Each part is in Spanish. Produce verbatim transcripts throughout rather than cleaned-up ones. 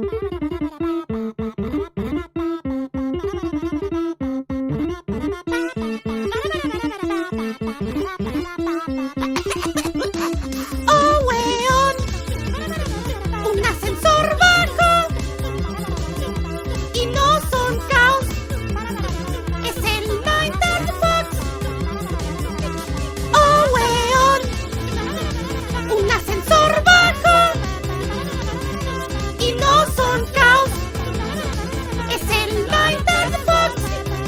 ¡Oh, weón! Un ascensor bajo y no son caos. Es el Ninterfox. ¡Oh, weón! Un ascensor bajo y no son caos. Es el Ninterfox.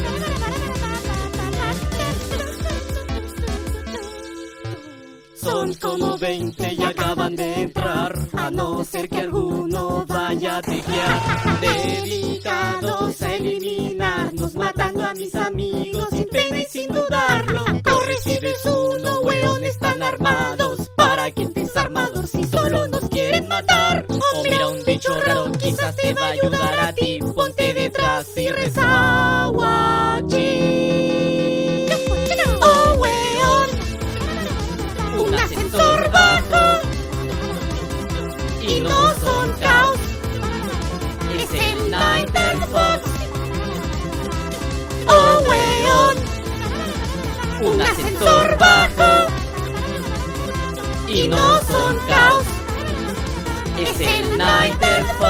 Son como veinte y acaban de entrar, a no ser que alguno vaya a teclear. Dedicados a eliminarnos, matando a mis amigos sin pena y sin dudarlo. Corres y ves uno, weón, están armados. ¿Para qué desarmados si solo nos quieren matar? O mira un bicho raro, quizás te va a ayudar a ti. Ponte detrás y reza guachín. ¡Oh, weón! Un ascensor bajo y no son caos. Es el Ninterfox. ¡Oh, weón! Un ascensor bajo y no son caos. Es el Ninterfox.